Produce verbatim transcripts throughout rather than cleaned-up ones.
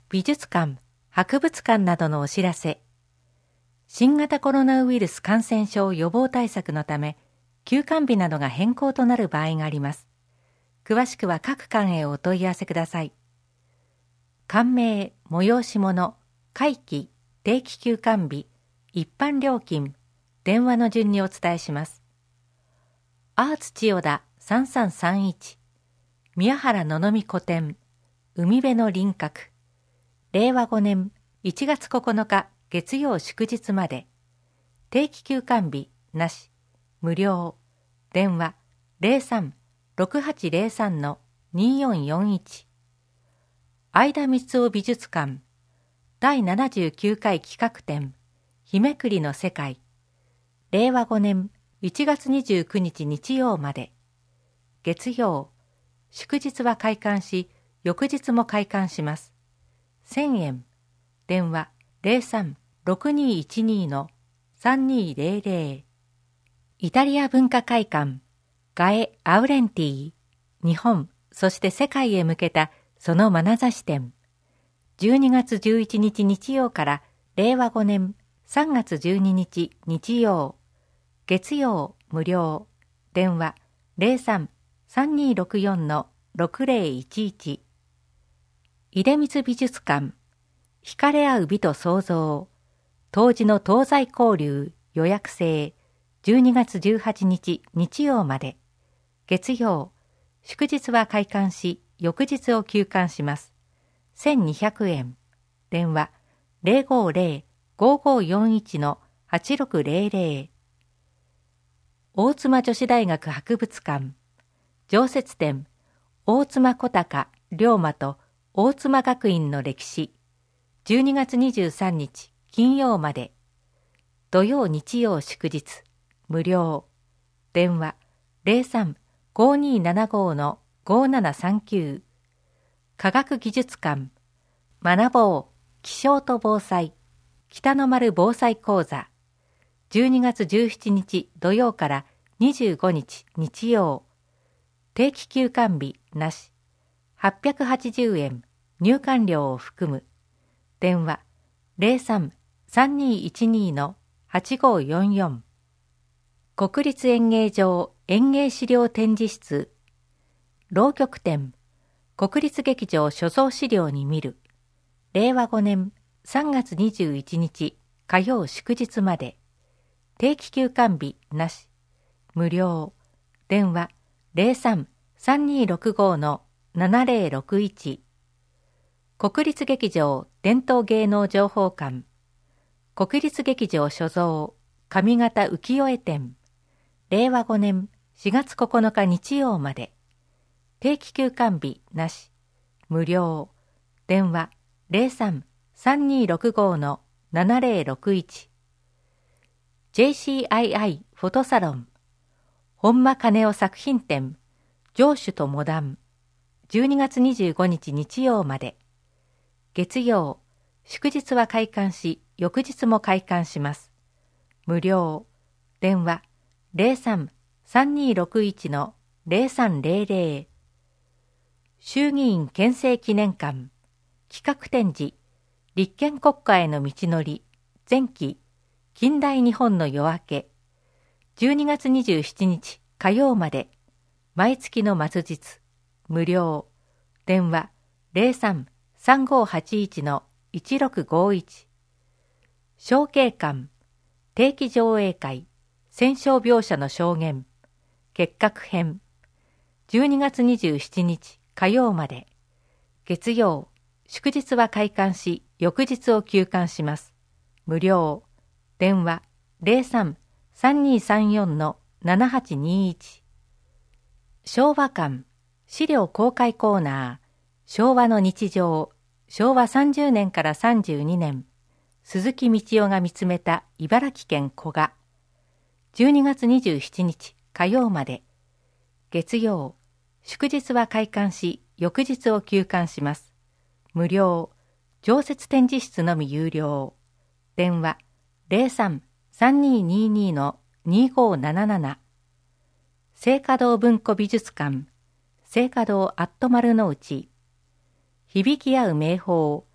美術館、博物館などのお知らせ。新型コロナウイルス感染症予防対策のため、休館日などが変更となる場合があります。詳しくは各館へお問い合わせください。館名、催し物、会期、定期休館日、一般料金、電話の順にお伝えします。アーツ千代田さんさんさんいち、宮原ののみ古典、海辺の輪郭、れいわごねんいちがつここのか月曜祝日まで、定期休館日なし、無料、電話 ゼロさん ろくはちゼロさん によんよんいち、相田光雄美術館、だいななじゅうきゅうかい企画展、日めくりの世界、れいわごねんいちがつにじゅうくにち日曜まで、月曜、祝日は開館し、翌日も開館します。せんえん、電話 ゼロさん ろくにいちに さんにゼロゼロ、イタリア文化会館、ガエ・アウレンティ、日本、そして世界へ向けたその眼差し展、じゅうにがつじゅういちにち日曜かられいわごねんさんがつじゅうににち日曜、月曜無料、電話 ゼロさん さんにろくよん ろくゼロいちいち、出光美術館、惹かれ合う美と創造、当時の東西交流予約制、じゅうにがつじゅうはちにち日曜まで、月曜、祝日は開館し、翌日を休館します。せんにひゃくえん、電話 ゼロごゼロ ごごよんいち はちろくゼロゼロ、大妻女子大学博物館、常設展、大妻小高、龍馬と大妻学院の歴史、じゅうにがつにじゅうさんにち金曜まで、土曜日曜祝日、無料、電話 ゼロさん ごにーななご ごななさんきゅう、科学技術館、学ぼう、気象と防災、北の丸防災講座、じゅうにがつじゅうしちにち土曜からにじゅうごにち日曜、定期休館日なし、はっぴゃくはちじゅうえん入館料を含む、電話 ゼロさん さんにいちに はちごよんよん、国立演芸場演芸資料展示室、浪曲展、国立劇場所蔵資料に見る、れいわごねんさんがつにじゅういちにち火曜祝日まで、定期休館日なし、無料、電話 ゼロさん さんにろくご ななゼロろくいち、国立劇場伝統芸能情報館、国立劇場所蔵上方浮世絵展、れいわごねんしがつここのか日曜まで、定期休館日なし、無料、電話 ゼロさん さんにろくご ななゼロろくいち、ジェイシーアイアイ フォトサロン、本間金夫作品展、城主とモダン、じゅうにがつにじゅうごにち日曜まで、月曜、祝日は開館し、翌日も開館します。無料、電話 ゼロさん さんにろくいち ゼロさんゼロゼロ、衆議院憲政記念館、企画展示、立憲国家への道のり、前期、近代日本の夜明け、じゅうにがつにじゅうしちにち火曜まで、毎月の末日、無料、電話 ゼロさん さんごはちいち いちろくごいち、小慶館、定期上映会、戦勝描写の証言、結核編、じゅうにがつにじゅうしちにち火曜まで、月曜、祝日は開館し、翌日を休館します。無料、電話 ゼロさん さんにさんよん ななはちにいち、昭和館、資料公開コーナー、昭和の日常、昭和さんじゅうねんからさんじゅうにねん、鈴木道夫が見つめた茨城県古河、じゅうにがつにじゅうしちにち火曜まで、月曜、祝日は開館し、翌日を休館します。無料、常設展示室のみ有料、電話 ゼロさん さんにーにーにー にごーなななな、聖華堂文庫美術館、聖華堂アット丸の内、響き合う名宝、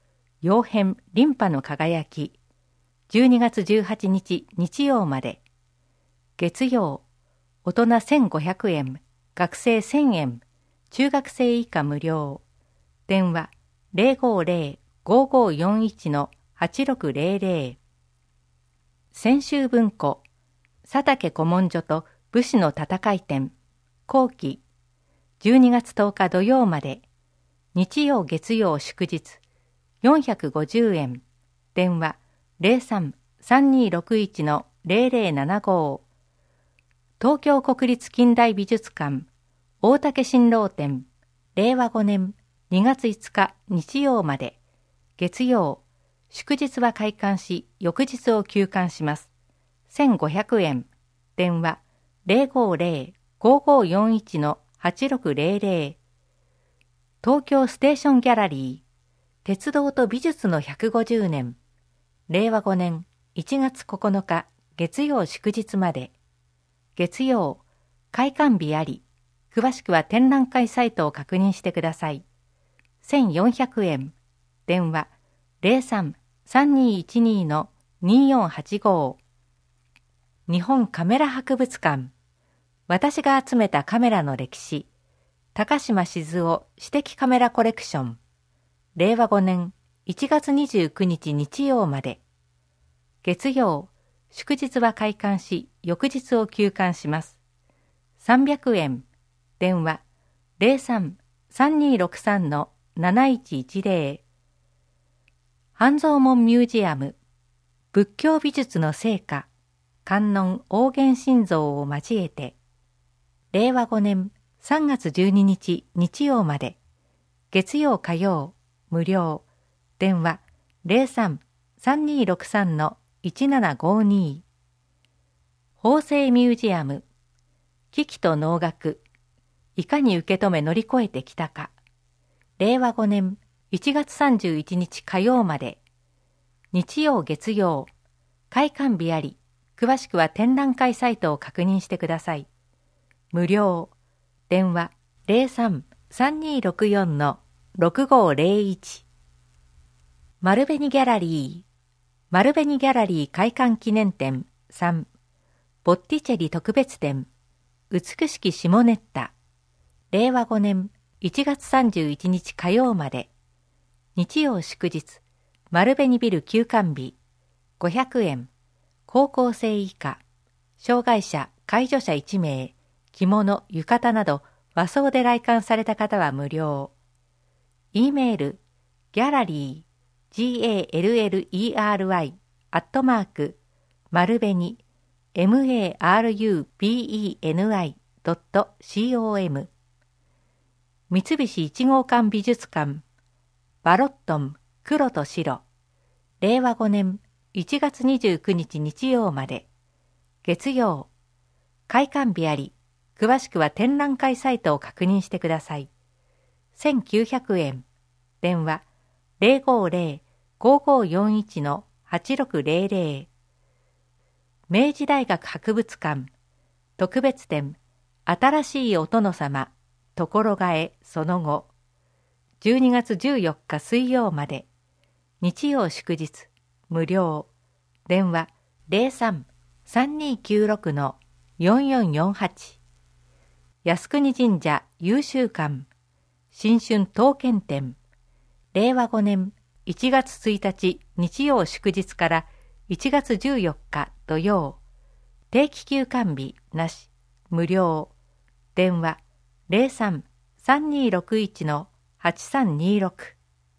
曜変リンパの輝き、じゅうにがつじゅうはちにち日曜まで。月曜、大人せんごひゃくえん、学生せんえん、中学生以下無料。電話 ゼロごゼロ ごごよんいち はちろくゼロゼロ。泉州文庫、佐竹古文書と武士の戦い展、後期、じゅうにがつとおか土曜まで。日曜月曜祝日、よんひゃくごじゅうえん。電話 ゼロさん さんにーろくいち ゼロゼロななご。東京国立近代美術館、大竹新郎展、れいわごねんにがついつか日曜まで。月曜、祝日は開館し、翌日を休館します。せんごひゃくえん。電話 ゼロごゼロ ごごよんいち はちろくゼロゼロ。東京ステーションギャラリー、鉄道と美術のひゃくごじゅうねん。れいわごねんいちがつここのか月曜祝日まで。月曜、開館日あり。詳しくは展覧会サイトを確認してください。せんよんひゃくえん。電話 ゼロさん さんにーいちにー にーよんはちご。日本カメラ博物館。私が集めたカメラの歴史。高島静夫私的カメラコレクション。れいわごねんいちがつにじゅうくにち日曜まで。月曜、祝日は開館し、翌日を休館します。さんびゃくえん。電話 ゼロさん さんにーろくさん なないちいちゼロ。半蔵門ミュージアム。仏教美術の成果、観音応元心像を交えて。れいわごねんさんがつじゅうににち日曜まで。月曜火曜、無料。電話 ゼロさん さんにーろくさん いちななごに。法政ミュージアム。危機と能楽。いかに受け止め乗り越えてきたか。れいわごねんいちがつさんじゅういちにち火曜まで。日曜月曜。開館日あり。詳しくは展覧会サイトを確認してください。無料。電話 ゼロさん さんにーろくよん ろくごゼロいち。丸紅ギャラリー。丸紅ギャラリー開館記念展さん。ボッティチェリ特別展。美しき下ネッタ。れいわごねんいちがつさんじゅういちにち火曜まで。日曜祝日。丸紅ビル休館日。ごひゃくえん。高校生以下。障害者、介助者いちめい。着物、浴衣など和装で来館された方は無料。E メール、ギャラリー、galllery、アットマーク、丸紅、marubeni ドット com。三菱一号館美術館、バロットン、黒と白。れいわごねんいちがつにじゅうくにち日曜まで。月曜。開館日あり。詳しくは展覧会サイトを確認してください。せんきゅうひゃくえん。電話 ゼロごゼロ ごごよんいち はちろくゼロゼロ。明治大学博物館。特別展。新しいお殿様。ところがえその後。じゅうにがつじゅうよっか水曜まで。日曜祝日。無料。電話 ゼロさん さんにーきゅうろく よんよんよんはち。靖国神社優秀館。新春刀剣展。れいわごねんいちがつついたち日曜祝日からいちがつじゅうよっか土曜。定期休館日なし。無料。電話 ゼロさん さんにーろくいち はちさんにーろく。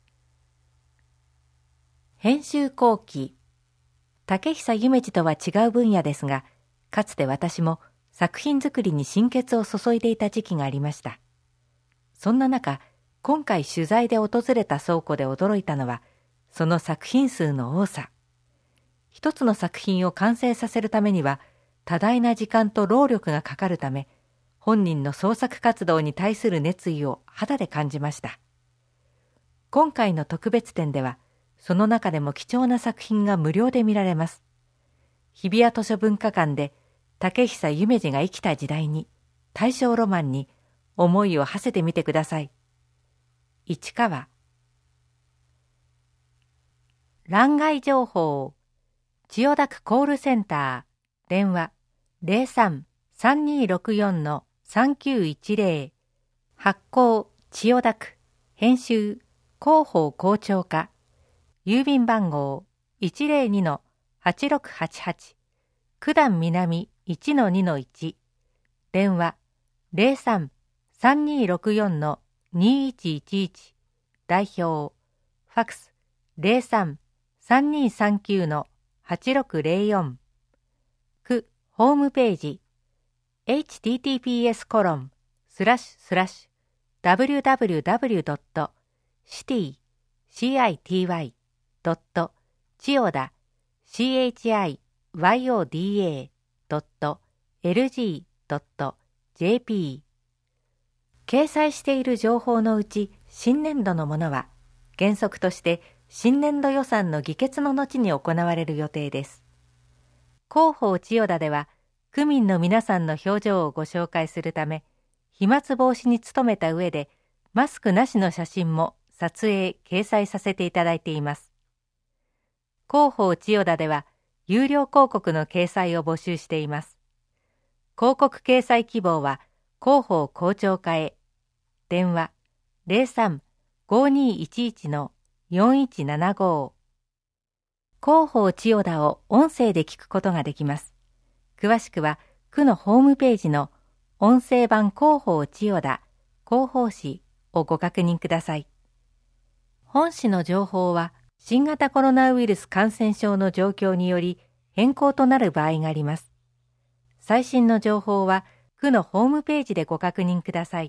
編集後期。竹久夢二とは違う分野ですが、かつて私も作品作りに心血を注いでいた時期がありました。そんな中、今回取材で訪れた倉庫で驚いたのは、その作品数の多さ。一つの作品を完成させるためには、多大な時間と労力がかかるため、本人の創作活動に対する熱意を肌で感じました。今回の特別展では、その中でも貴重な作品が無料で見られます。日比谷図書文化館で、竹久夢二が生きた時代に、大正ロマンに思いを馳せてみてください。市川。 欄外情報、千代田区コールセンター、電話 ゼロさん さんにーろくよん さんきゅういちゼロ、発行千代田区、編集広報校長課、郵便番号 いちゼロに はちろくはちはち、九段南 いちのにのいち、電話 ゼロさん さんにーろくよん にーいちいちいち、代表、ファクス ゼロさん さんにーさんきゅう はちろくゼロよん、区ホームページ エイチティーティーピーエス コロンスラッシュスラッシュ ダブリューダブリューダブリュー ドット シティ シーアイティーワイ ドット 千代田 シーエイチアイワイオーディーエー ドット エルジー ドット ジェーピー。 掲載している情報のうち新年度のものは原則として新年度予算の議決の後に行われる予定です。広報千代田では区民の皆さんの表情をご紹介するため、飛沫防止に努めた上でマスクなしの写真も撮影・掲載させていただいています。広報千代田では有料広告の掲載を募集しています。広告掲載希望は広報校長課へ。電話 ゼロさん ごにーいちいち よんいちななご。広報千代田を音声で聞くことができます。詳しくは区のホームページの音声版広報千代田広報誌をご確認ください。本誌の情報は新型コロナウイルス感染症の状況により変更となる場合があります。最新の情報は区のホームページでご確認ください。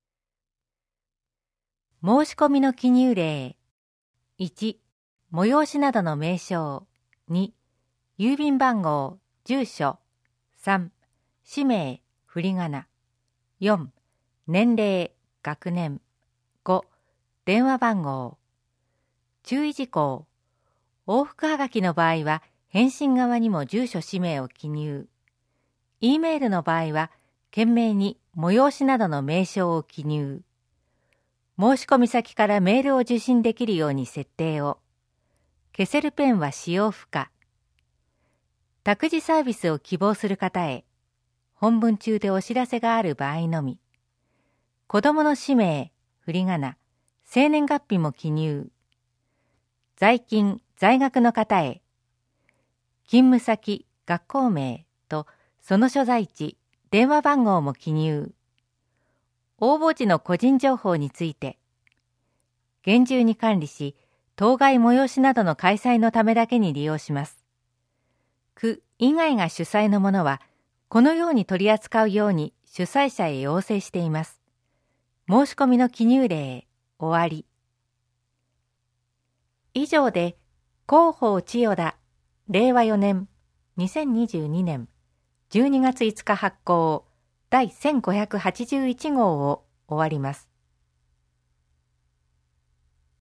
申し込みの記入例。いち、催しなどの名称。に、郵便番号、住所。さん、氏名、振り仮名。よん、年齢、学年。ご、電話番号。注意事項。往復はがきの場合は返信側にも住所氏名を記入。E メールの場合は懸命に催しなどの名称を記入。申し込み先からメールを受信できるように設定を。消せるペンは使用不可。託児サービスを希望する方へ。本文中でお知らせがある場合のみ。子供の氏名、振り仮名、生年月日も記入。在勤、在学の方へ。勤務先、学校名とその所在地、電話番号も記入。応募時の個人情報について。厳重に管理し、当該催しなどの開催のためだけに利用します。区以外が主催のものは、このように取り扱うように主催者へ要請しています。申し込みの記入例、終わり。以上で、広報千代田、れいわよねん、にせんにじゅうにねん、じゅうにがついつか発行、第せんごひゃくはちじゅういちごうを終わります。